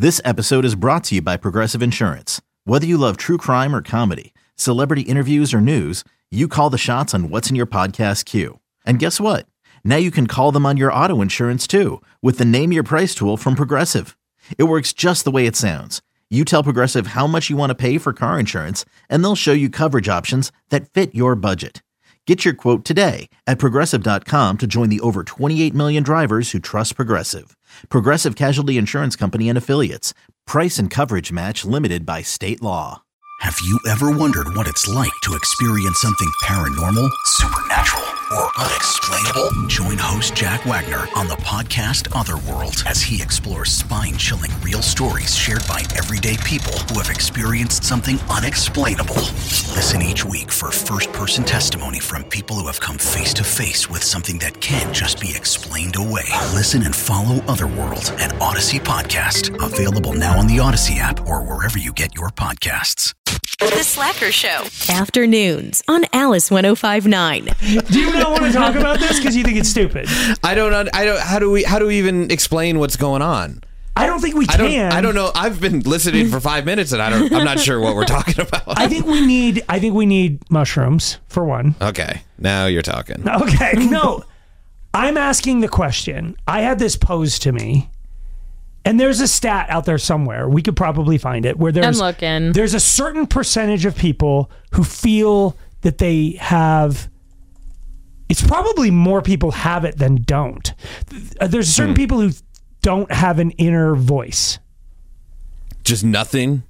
This episode is brought to you by Progressive Insurance. Whether you love true crime or comedy, celebrity interviews or news, you call the shots on what's in your podcast queue. And guess what? Now you can call them on your auto insurance too with the Name Your Price tool from Progressive. It works just the way it sounds. You tell Progressive how much you want to pay for car insurance, and they'll show you coverage options that fit your budget. Get your quote today at Progressive.com to join the over 28 million drivers who trust Progressive. Progressive Casualty Insurance Company and Affiliates. Price and coverage match limited by state law. Have you ever wondered what it's like to experience something paranormal, supernatural, or unexplainable? Join host Jack Wagner on the podcast Otherworld as he explores spine-chilling real stories shared by everyday people who have experienced something unexplainable. Listen each week for first-person testimony from people who have come face-to-face with something that can't just be explained away. Listen and follow Otherworld, an Odyssey podcast. Available now on the Odyssey app or wherever you get your podcasts. The Slacker Show. Afternoons on Alice 105.9. Do you not want to talk about this because you think it's stupid? I don't. How do we even explain what's going on? I don't think we can. I don't know. I've been listening for 5 minutes and I'm not sure what we're talking about. I think we need mushrooms for one. Okay, now you're talking. Okay, no. I'm asking the question. I had this posed to me. And there's a stat out there somewhere, we could probably find it, where there's a certain percentage of people who feel that they have, it's probably more people have it than don't. There's certain people who don't have an inner voice. Just nothing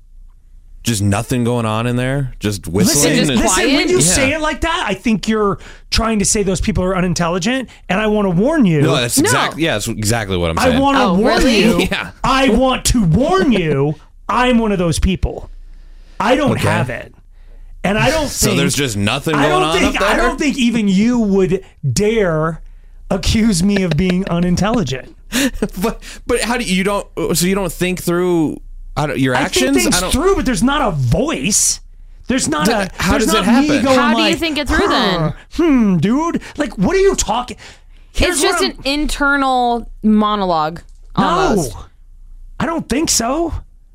going on in there? Just whistling? Listen, when you say it like that, I think you're trying to say those people are unintelligent, and I want to warn you. No, that's exactly what I'm saying. I want to warn you. Yeah. I want to warn you, I'm one of those people. I don't have it. And I don't think... So there's just nothing going on up there? I don't think even you would dare accuse me of being unintelligent. But how do you don't... So you don't think through... your actions? I think things through, but there's not a voice. There's not a... How does it happen? How do you think it through then? Dude. Like, what are you talking... It's just an internal monologue, almost. No. I don't think so.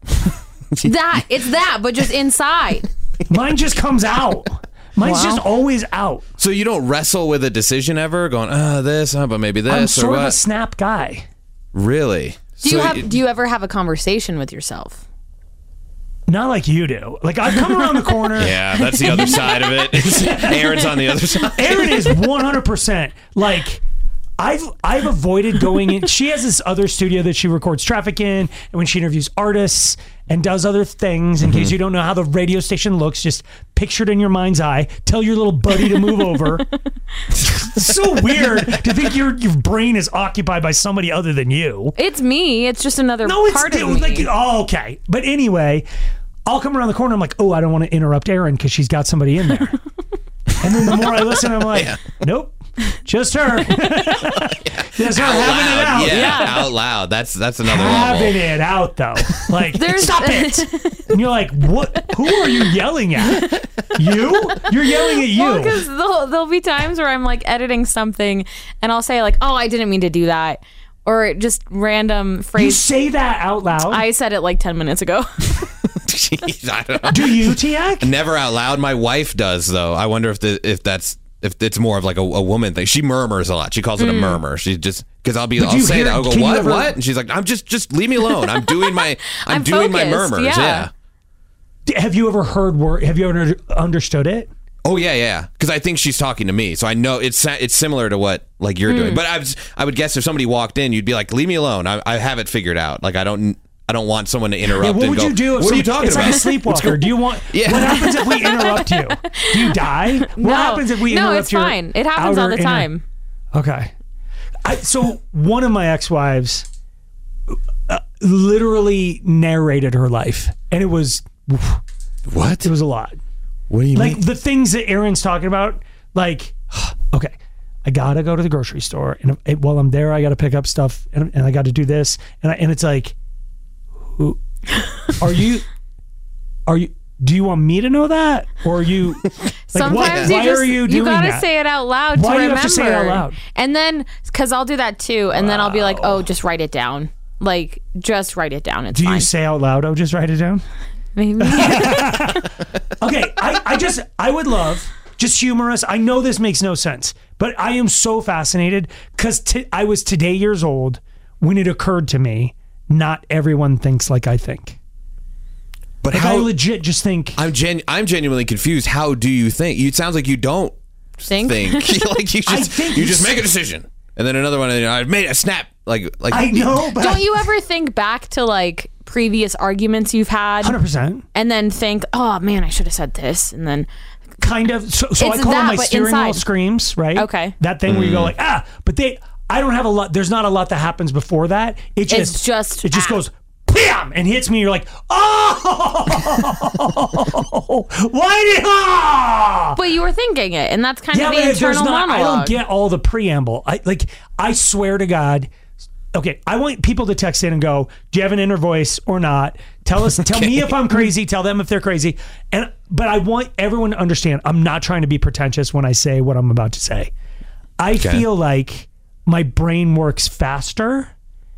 It's that, but just inside. Mine just comes out. Mine's just always out. So you don't wrestle with a decision ever? Going, this, but maybe this, I'm sort or what? of a snap guy. Really? Do you ever have a conversation with yourself? Not like you do. Like, I come around the corner. Yeah, that's the other side of it. Aaron's on the other side. Aaron is 100%. Like, I've avoided going in. She has this other studio that she records traffic in, and when she interviews artists and does other things, in case you don't know how the radio station looks, just picture it in your mind's eye. Tell your little buddy to move over. It's so weird to think your brain is occupied by somebody other than you. It's me. It's just another part of me. Like, okay. But anyway, I'll come around the corner. I'm like, I don't want to interrupt Erin because she's got somebody in there. And then the more I listen, I'm like, nope. Just her. Just her having it out. Yeah, out loud. That's another having level. it out though. Like, stop it. And you're like, what? Who are you yelling at? You? You're yelling at you. Well, because there'll be times where I'm like editing something, and I'll say like, I didn't mean to do that, or just random phrase. You say that out loud? I said it like 10 minutes ago. Jeez, I don't know. Do you, Tiak? Never out loud. My wife does though. I wonder if it's more of like a woman thing. She murmurs a lot. She calls it a murmur. She just, because I'll say that. I'll go, what? And she's like, I'm just leave me alone. I'm doing my murmurs. Yeah. Have you ever heard have you ever understood it? Oh yeah. Because I think she's talking to me, so I know it's similar to what like you're doing. But I would guess if somebody walked in, you'd be like, leave me alone. I have it figured out. Like I don't want someone to interrupt. Yeah, what and would go, you do? What are you talking it's about? Like a sleepwalker. Do you want? Yeah. What happens if we interrupt you? Do you die? What happens if we interrupt you? No, it's fine. It happens all the time. Okay. So one of my ex-wives literally narrated her life, and it was what? It was a lot. What do you mean? Like the things that Aaron's talking about. Like, okay, I gotta go to the grocery store, and while I'm there, I gotta pick up stuff, and I got to do this, and it's like, are you? Do you want me to know that, or are you? Like, sometimes why are you doing gotta that? say it out loud. Why to do you remember. have to say it out loud? And then, because I'll do that too, and then I'll be like, "Oh, just write it down." like, just write it down. It's Do fine. you say out loud, just write it down? Maybe. Okay, I would love, just humor us. I know this makes no sense, but I am so fascinated because I was today years old when it occurred to me, not everyone thinks like I think. But like, I legit just think. I'm genuinely confused. How do you think? It sounds like you don't think. Like you just make a decision. And then another one, I've made a snap. Like I know, but don't you ever think back to like previous arguments you've had? 100%. And then think, oh man, I should have said this. And then kind of. So I call them my steering wheel screams, right? Okay. That thing where you go like, but I don't have a lot. There's not a lot that happens before that. It just goes, bam, and hits me. You're like, oh, why? But you were thinking it, and that's kind of the internal monologue. I don't get all the preamble. I swear to God. Okay, I want people to text in and go, do you have an inner voice or not? Tell me if I'm crazy. Tell them if they're crazy. But I want everyone to understand, I'm not trying to be pretentious when I say what I'm about to say. I feel like my brain works faster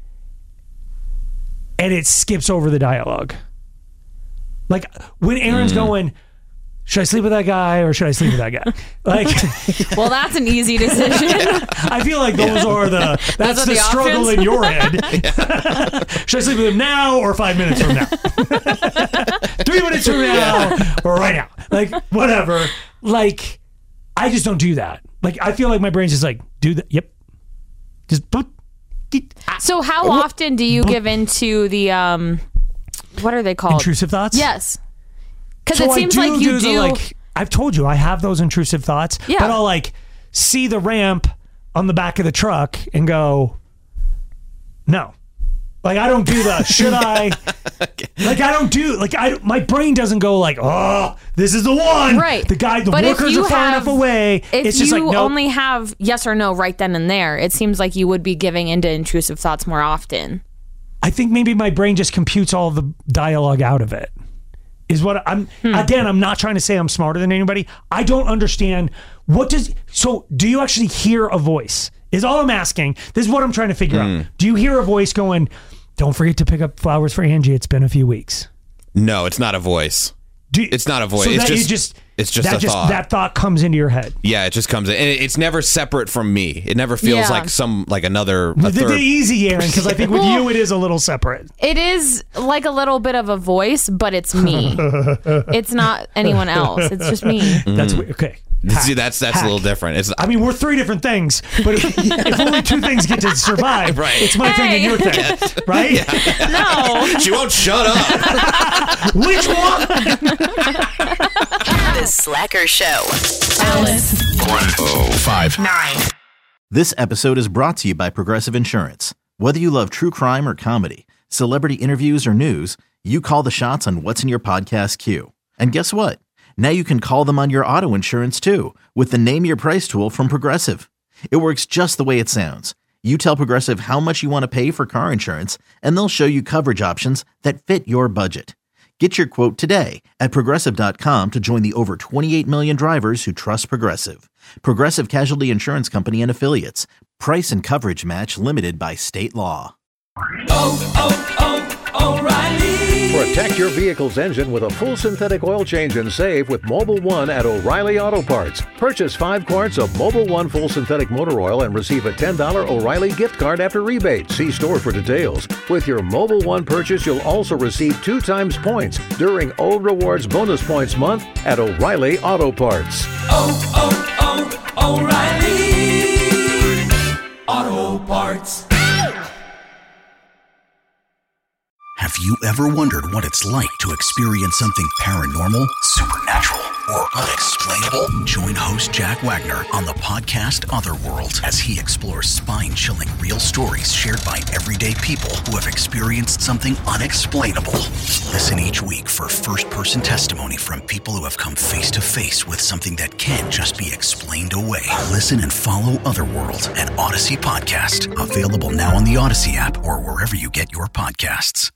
and it skips over the dialogue. Like when Aaron's going, should I sleep with that guy or should I sleep with that guy? Like, well, that's an easy decision. I feel like that's the struggle options in your head. Should I sleep with him now or 5 minutes from now? 3 minutes from now or right now? Like, whatever. Like, I just don't do that. Like, I feel like my brain's just like, do that. Yep. Just. So how often do you give into the, what are they called? Intrusive thoughts? Yes. Because it seems like you do. I've told you, I have those intrusive thoughts, but I'll like see the ramp on the back of the truck and go, no. Like, I don't do the, should I? Like, I don't do, my brain doesn't go like, oh, this is the one. Right. The workers are far enough away. It's just like, no. If you only have yes or no right then and there, it seems like you would be giving into intrusive thoughts more often. I think maybe my brain just computes all the dialogue out of it. Is what again, I'm not trying to say I'm smarter than anybody. I don't understand so do you actually hear a voice? Is all I'm asking. This is what I'm trying to figure out. Do you hear a voice going, don't forget to pick up flowers for Angie. It's been a few weeks. No, it's not a voice. It's not a voice. So it's just a thought. That thought comes into your head. Yeah, it just comes in. And it's never separate from me. It never feels like another. The easy, Aaron, because I think with you it is a little separate. It is like a little bit of a voice, but it's me. It's not anyone else. It's just me. That's okay. See, that's a little different. I mean, we're three different things, but if only two things get to survive, right. It's my thing and your thing, right? Yeah. No. She won't shut up. Which one? The Slacker Show. Alice. 1059. This episode is brought to you by Progressive Insurance. Whether you love true crime or comedy, celebrity interviews or news, you call the shots on what's in your podcast queue. And guess what? Now you can call them on your auto insurance too with the Name Your Price tool from Progressive. It works just the way it sounds. You tell Progressive how much you want to pay for car insurance, and they'll show you coverage options that fit your budget. Get your quote today at Progressive.com to join the over 28 million drivers who trust Progressive. Progressive Casualty Insurance Company and Affiliates. Price and coverage match limited by state law. O'Reilly. Protect your vehicle's engine with a full synthetic oil change and save with Mobil 1 at O'Reilly Auto Parts. Purchase 5 quarts of Mobil 1 full synthetic motor oil and receive a $10 O'Reilly gift card after rebate. See store for details. With your Mobil 1 purchase, you'll also receive 2 times points during O Rewards Bonus Points Month at O'Reilly Auto Parts. O'Reilly Auto Parts. Have you ever wondered what it's like to experience something paranormal, supernatural, or unexplainable? Join host Jack Wagner on the podcast Otherworld as he explores spine-chilling real stories shared by everyday people who have experienced something unexplainable. Listen each week for first-person testimony from people who have come face-to-face with something that can't just be explained away. Listen and follow Otherworld, an Odyssey podcast. Available now on the Odyssey app or wherever you get your podcasts.